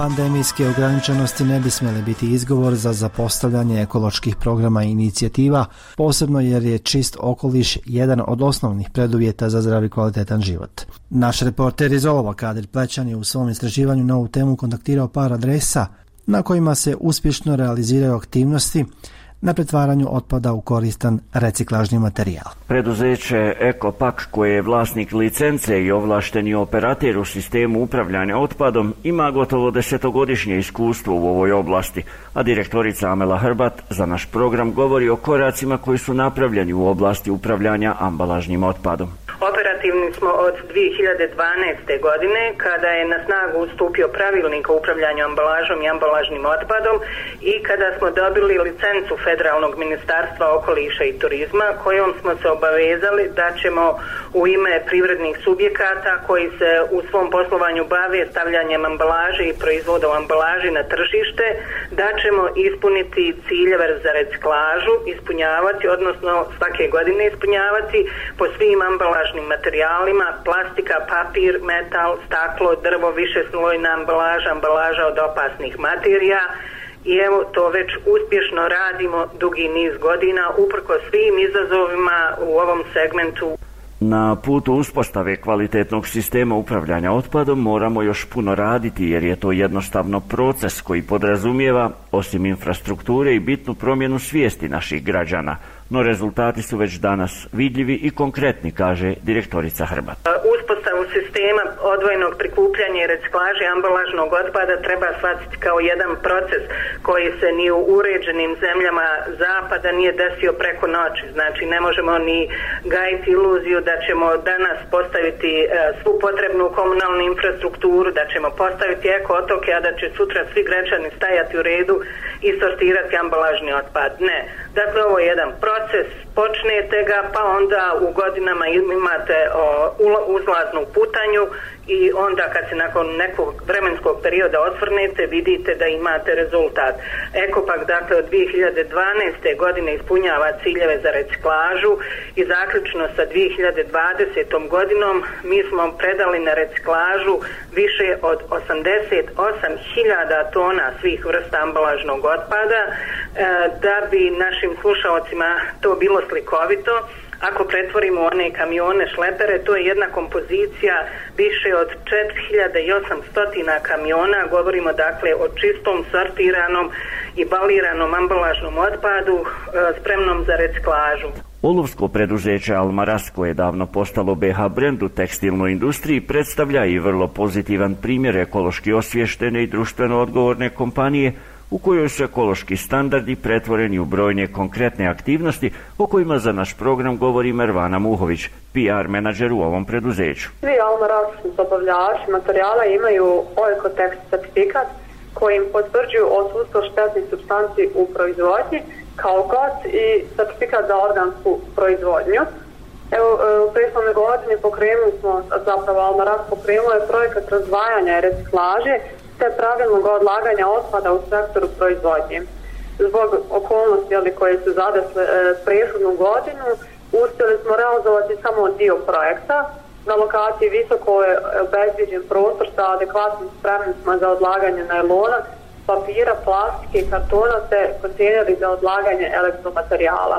Pandemijske ograničenosti ne bi smjeli biti izgovor za zapostavljanje ekoloških programa i inicijativa, posebno jer je čist okoliš jedan od osnovnih preduvjeta za zdrav i kvalitetan život. Naš reporter iz Olova, Kadir Plećan, je u svom istraživanju na ovu temu kontaktirao par adresa na kojima se uspješno realiziraju aktivnosti na pretvaranju otpada u koristan reciklažni materijal. Preduzeće Ekopak, koje je vlasnik licence i ovlašteni operater u sistemu upravljanja otpadom, ima gotovo desetogodišnje iskustvo u ovoj oblasti, a direktorica Amela Hrbat za naš program govori o koracima koji su napravljeni u oblasti upravljanja ambalažnim otpadom. Operativni smo od dvije hiljade dvanaeste. godine kada je na snagu ustupio pravilnik o upravljanju ambalažom i ambalažnim otpadom i kada smo dobili licencu Federalnog ministarstva okoliša i turizma kojom smo se obavezali da ćemo u ime privrednih subjekata koji se u svom poslovanju bave stavljanjem ambalaže i proizvoda u ambalaži na tržište, da ćemo ispuniti ciljeve za reciklažu, ispunjavati, odnosno svake godine ispunjavati po svim ambalažnim materijalima, plastika, papir, metal, staklo, drvo, višeslojna ambalaža, ambalaža od opasnih materija. I evo to već uspješno radimo dugi niz godina uprko svim izazovima u ovom segmentu. Na putu uspostave kvalitetnog sistema upravljanja otpadom moramo još puno raditi jer je to jednostavno proces koji podrazumijeva, osim infrastrukture, i bitnu promjenu svijesti naših građana. No rezultati su već danas vidljivi i konkretni, kaže direktorica Hrbat. Uspostavu sistema odvojenog prikupljanja i reciklaže ambalažnog otpada treba shvatiti kao jedan proces koji se ni u uređenim zemljama zapada nije desio preko noći. Znači ne možemo ni gajiti iluziju da ćemo danas postaviti svu potrebnu komunalnu infrastrukturu, da ćemo postaviti eko otoke, a da će sutra svi građani stajati u redu i sortirati ambalažni otpad. Ne. Dakle, ovo je jedan proces, počnete ga, pa onda u godinama imate o, uzlaznu putanju i onda kad se nakon nekog vremenskog perioda osvrnete vidite da imate rezultat. Ekopak dakle od dvije hiljade dvanaeste. godine ispunjava ciljeve za reciklažu i zaključno sa dvije hiljade dvadesetom. godinom mi smo predali na reciklažu više od osamdeset osam hiljada tona svih vrsta ambalažnog otpada. E, da bi našim slušalcima to bilo slikovito, ako pretvorimo one kamione, šlepere, to je jedna kompozicija više od četiri hiljade osamsto kamiona, govorimo dakle o čistom, sortiranom i baliranom ambalažnom otpadu e, spremnom za reciklažu. Olovsko preduzeće Almaraz, koje je davno postalo be ha brend u tekstilnoj industriji, predstavlja i vrlo pozitivan primjer ekološki osviještene i društveno odgovorne kompanije u kojoj su ekološki standardi pretvoreni u brojne konkretne aktivnosti o kojima za naš program govori Mervana Muhović, P R menadžer u ovom preduzeću. Svi Almaraz dobavljači materijala imaju Oekotex certifikat kojim potvrđuju odsustvo štetnih supstanci u proizvodnji, kao god i certifikat za organsku proizvodnju. Evo, u prethodnoj godini pokrenuli smo, zapravo Almaraz pokrenuo je projekat razdvajanja i reciklaže te pravilnog odlaganja otpada u sektoru proizvodnje. Zbog okolnosti ali, koje su zadesle e, prethodnu godinu, uspjeli smo realizovati samo dio projekta. Na lokaciji visoko je obezbijeđen prostor sa adekvatnim spremnicima za odlaganje najlona, papira, plastike i kartona te kontejneri za odlaganje elektromaterijala.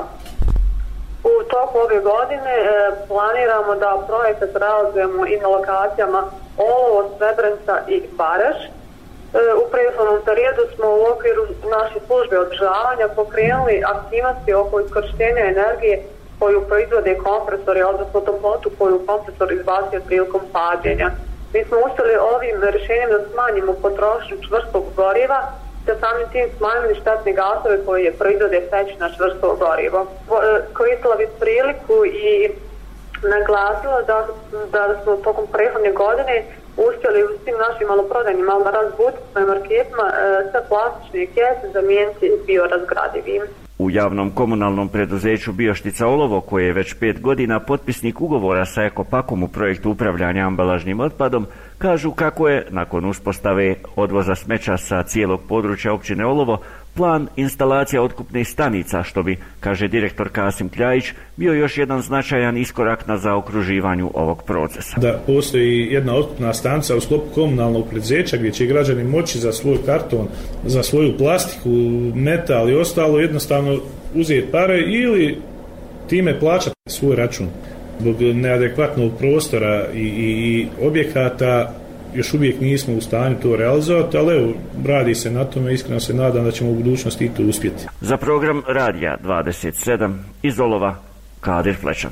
U toku ove godine e, planiramo da projekat realizujemo i na lokacijama Olovo, Srebrenica i Baraž. U prethodnom periodu smo u okviru naše službe održavanja pokrenuli aktivnosti oko iskorištenja energije koju proizvode kompresori, odnosno toplotu koju kompresor izbacio prilikom pađenja. Mi smo uspjeli ovim rješenjem da smanjimo potrošnju čvrstog goriva, te samim tim smanjili štetne gasove koje proizvode peć na čvrsto gorivo. Koristila bih priliku i naglasila da, da smo tokom prethodne godine uspjeli u svim našim maloprodajnim Almaraz buticama i marketima sve plastične kese zamijeniti biorazgradivim. U javnom komunalnom preduzeću Bioštica Olovo, koje je već pet godina potpisnik ugovora sa Ekopakom u projektu upravljanja ambalažnim otpadom, kažu kako je, nakon uspostave odvoza smeća sa cijelog područja općine Olovo, Plan instalacija otkupnih stanica, što bi, kaže direktor Kasim Kljajić, bio još jedan značajan iskorak na zaokruživanju ovog procesa. Da postoji jedna otkupna stanica u sklopu komunalnog preduzeća gdje će građani moći za svoj karton, za svoju plastiku, metal i ostalo jednostavno uzeti pare ili time plaćati svoj račun. Zbog neadekvatnog prostora i, i, i objekata još uvijek nismo u stanju to realizovati, ali evo, radi se na tome, iskreno se nadam da ćemo u budućnosti i to uspjeti. Za program Radija dvadeset sedam iz Olova, Kadir Flečan.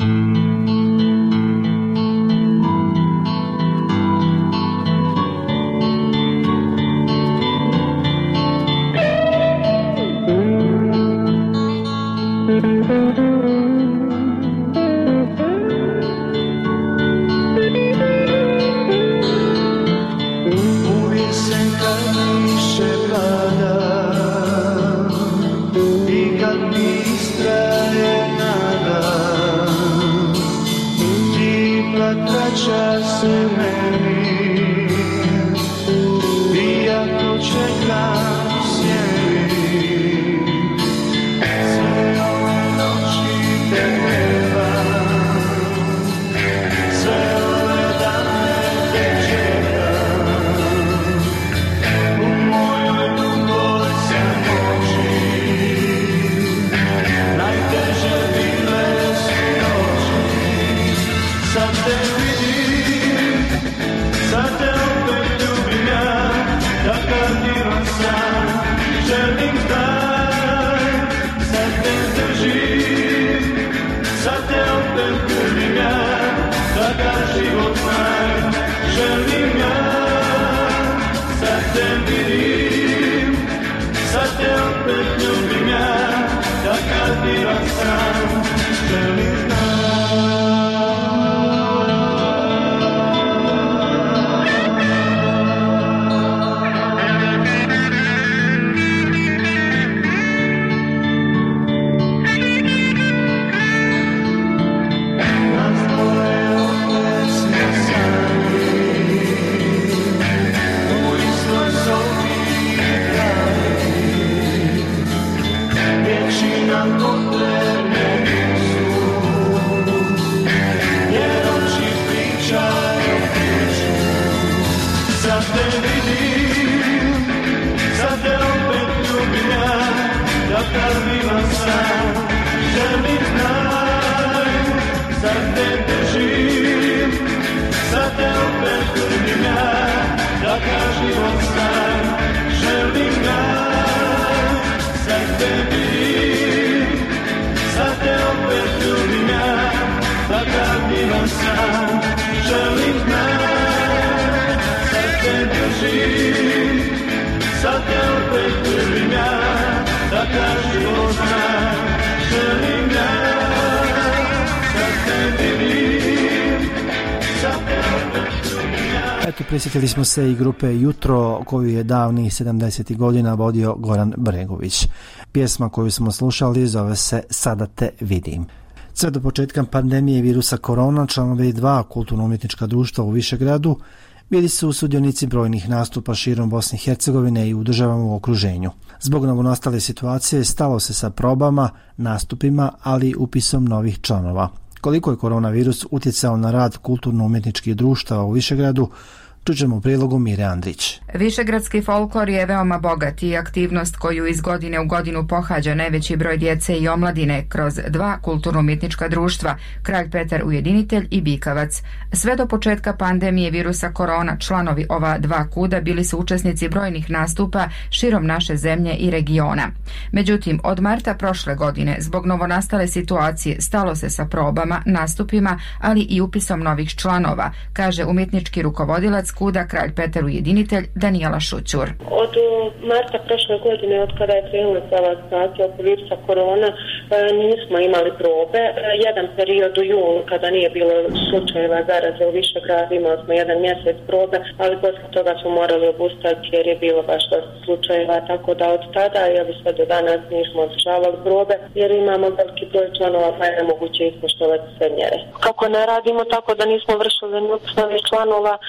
Eto, prisjetili smo se i grupe Jutro koju je davnih sedamdesetih godina vodio Goran Bregović. Pjesma koju smo slušali zove se Sada te vidim. Sve do početka pandemije virusa korona članovi dva kulturno-umjetnička društva u Višegradu bili su sudionici brojnih nastupa širom Bosne i Hercegovine i u državama u okruženju. Zbog novonastale situacije stalo se sa probama, nastupima, ali i upisom novih članova. Koliko je koronavirus utjecao na rad kulturno-umjetničkih društava u Višegradu, čućemo u prilogu Mire Andrić. Višegradski folklor je veoma bogat i aktivnost koju iz godine u godinu pohađa najveći broj djece i omladine kroz dva kulturno-umjetnička društva, Kralj Petar Ujedinitelj i Bikavac. Sve do početka pandemije virusa korona članovi ova dva kuda bili su učesnici brojnih nastupa širom naše zemlje i regiona. Međutim, od marta prošle godine zbog novonastale situacije stalo se sa probama, nastupima, ali i upisom novih članova, kaže umjetnički rukovodilac kuda Kralj Petar Ujedinitelj Danijela Šućur. Od marta prošle godine, od kada je krenula ova situacija oko virusa korona, nismo imali probe. Jedan period u julu, kada nije bilo slučajeva zaraze u Višegradu, imali smo jedan mjesec probe, ali poslije toga smo morali obustaviti jer je bilo baš dosta slučajeva, tako da od tada, jer sve do danas nismo održavali probe, jer imamo veliki broj članova, pa je nemoguće ispoštovati sve mjere. Kako ne radimo tako da nismo vršili upis novih članova, s obzirom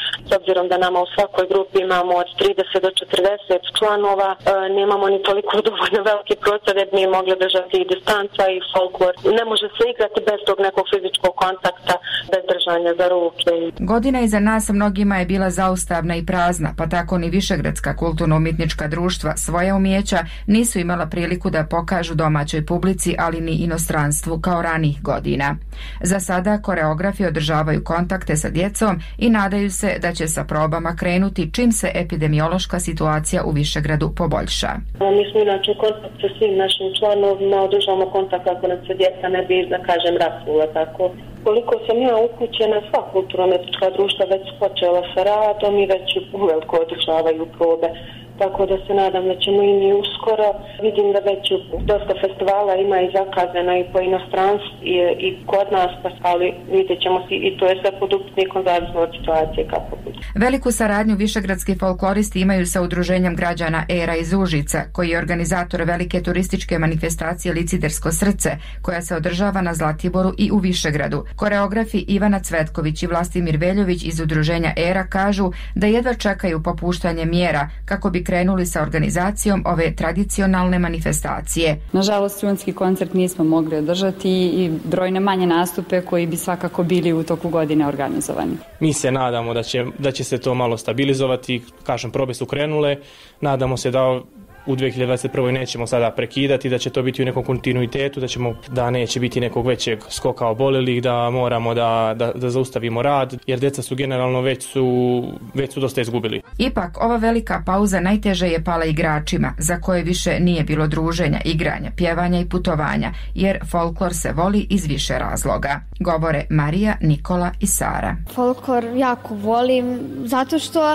obzirom da nama u svakoj grupi imamo od trideset do četrdeset članova, e, nemamo ni toliko dovoljno veliki prostor da bi mogli držati i distanca i folklor. Ne može se igrati bez tog nekog fizičkog kontakta, bez držanja za ruke. Godina iza nas mnogima je bila zaustavna i prazna, pa tako ni višegradska kulturno-umjetnička društva svoja umijeća nisu imala priliku da pokažu domaćoj publici, ali ni inostranstvu kao ranih godina. Za sada koreografi održavaju kontakte sa djecom i nadaju se da će sa probama krenuti čim se epidemiološka situacija u Višegradu poboljša. Mi smo inače u kontakt sa svim našim članovima, održavamo kontakt kako nam se djeca ne bi, da kažem, rasula tako. Koliko sam ja upućena, sva kulturno-umjetnička društva već počela sa radom i već uveliko održavaju probe. Tako da se nadam da ćemo i mi uskoro. Vidim da već dosta festivala ima i zakazano i po inostranstvu i, i kod nas, ali vidjet ćemo si i to je sve pod upitnikom zavisno od situacije kako bude. Veliku saradnju višegradski folkloristi imaju sa udruženjem građana Era iz Užica, koji je organizator velike turističke manifestacije Licidersko srce, koja se održava na Zlatiboru i u Višegradu. Koreografi Ivana Cvetković i Vlastimir Veljović iz udruženja Era kažu da jedva čekaju popuštanje mjera kako bi krenuli sa organizacijom ove tradicionalne manifestacije. Nažalost, studentski koncert nismo mogli održati i brojne manje nastupe koji bi svakako bili u toku godine organizovani. Mi se nadamo da će, da će se to malo stabilizovati, kažem, probe su krenule, nadamo se da u dvije hiljade dvadeset prve nećemo sada prekidati, da će to biti u nekom kontinuitetu, da ćemo da neće biti nekog većeg skoka obolelih, da moramo da, da, da zaustavimo rad, jer djeca su generalno već su, već su dosta izgubili. Ipak, ova velika pauza najteže je pala igračima, za koje više nije bilo druženja, igranja, pjevanja i putovanja, jer folklor se voli iz više razloga. Govore Marija, Nikola i Sara. Folklor jako volim, zato što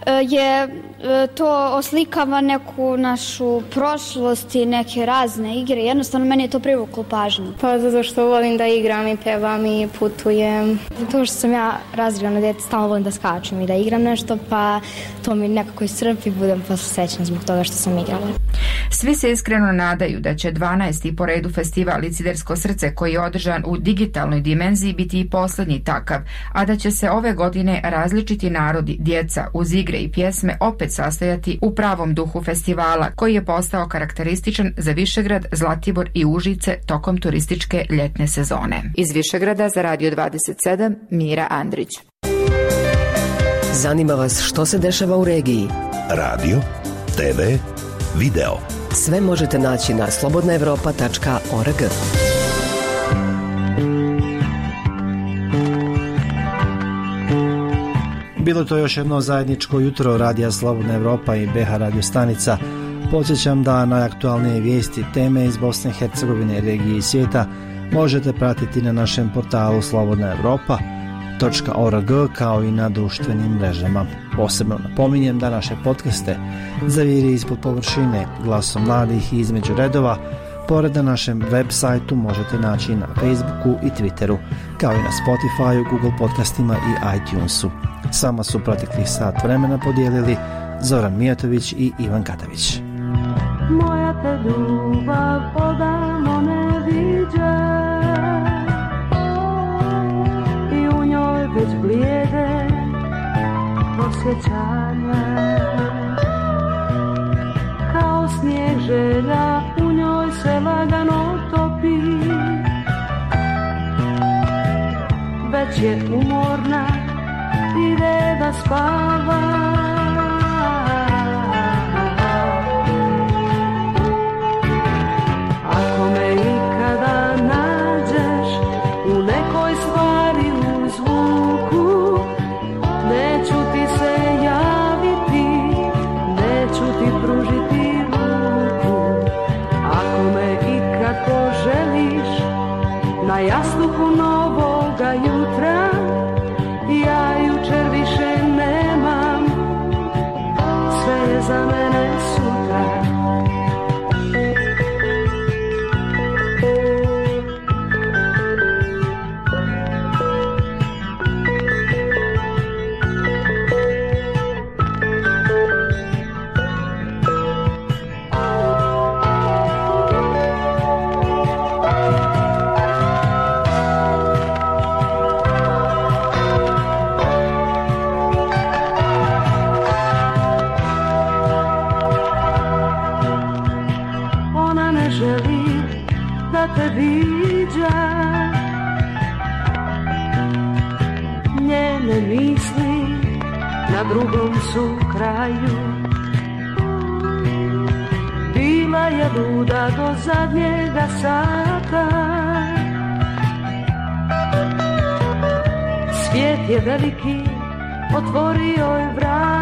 je to oslikava neku našu prošlost i neke razne igre. Jednostavno meni je to privuklo pažnju. Pa zato što volim da igram i pevam i putujem. To što sam ja razredna djeca, stalno volim da skačem i da igram nešto, pa to mi nekako iscrpi, budem pa srećna zbog toga što sam igrala. Svi se iskreno nadaju da će dvanaesti po redu festival Licidersko srce, koji je održan u digitalnoj dimenziji, biti i posljednji takav, a da će se ove godine različiti narodi, djeca uz igre i pjesme opet sastojati u pravom duhu festivala, koji je postao karakterističan za Višegrad, Zlatibor i Užice tokom turističke ljetne sezone. Iz Višegrada za Radio dvadeset sedam, Mira Andrić. Zanima vas što se dešava u regiji? Radio, te ve, video. Sve možete naći na slobodna evropa tačka org. Bilo to još jedno zajedničko jutro Radija Slobodna Evropa i be ha radio stanica. Podsjećam da najaktualnije vijesti, teme iz Bosne i Hercegovine, regije i svijeta možete pratiti na našem portalu slobodna evropa tačka org kao i na društvenim mrežama. Posebno napominjem da naše podcaste Zaviri ispod površine, Glasom mladih i Između redova pored na našem web sajtu možete naći na Facebooku i Twitteru, kao i na Spotifyu, Google podcastima i iTunesu. Sama su proteklih sat vremena podijelili Zoran Mijatović i Ivan Katavić. Moja te ljubav odavno ne viđa i u njoj već blijede osjećanja. Kao snijeg želja u njoj se lagano topi, već je umorna, ide da spava. Ako me ikada nađeš u nekoj stvari u zvuku, neću ti se javiti, neću ti pružiti ruku. Ako me ikad poželiš na jastuku novoga jutra, ja jučer više nemam, na drugom su kraju. Bila je luda do zadnjega sata. Svijet je veliki, otvorio je vrat.